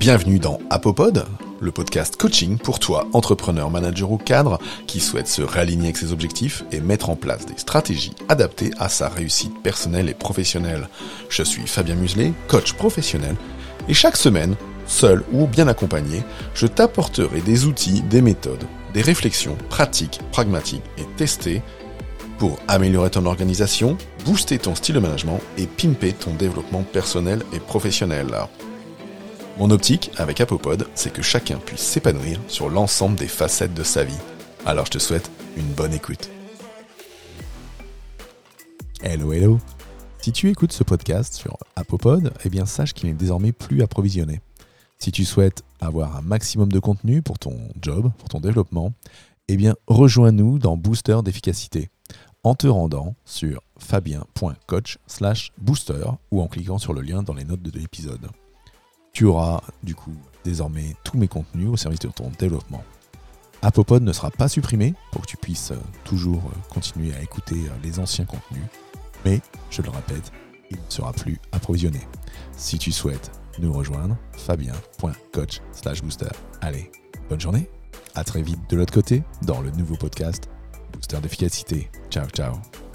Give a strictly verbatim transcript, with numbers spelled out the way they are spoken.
Bienvenue dans Apopod, le podcast coaching pour toi, entrepreneur, manager ou cadre, qui souhaite se réaligner avec ses objectifs et mettre en place des stratégies adaptées à sa réussite personnelle et professionnelle. Je suis Fabien Muselet, coach professionnel, et chaque semaine, seul ou bien accompagné, je t'apporterai des outils, des méthodes, des réflexions pratiques, pragmatiques et testées pour améliorer ton organisation, booster ton style de management et pimper ton développement personnel et professionnel. Mon optique avec Apopod, c'est que chacun puisse s'épanouir sur l'ensemble des facettes de sa vie. Alors je te souhaite une bonne écoute. Hello, hello. Si tu écoutes ce podcast sur Apopod, eh bien sache qu'il n'est désormais plus approvisionné. Si tu souhaites avoir un maximum de contenu pour ton job, pour ton développement, eh bien rejoins-nous dans Booster d'efficacité en te rendant sur fabien.coach slash booster ou en cliquant sur le lien dans les notes de l'épisode. Tu auras du coup désormais tous mes contenus au service de ton développement. Apopod ne sera pas supprimé pour que tu puisses toujours continuer à écouter les anciens contenus, mais je le répète, il ne sera plus approvisionné. Si tu souhaites nous rejoindre, fabien.coach slash booster. Allez, bonne journée, à très vite de l'autre côté dans le nouveau podcast Booster d'efficacité. Ciao, ciao.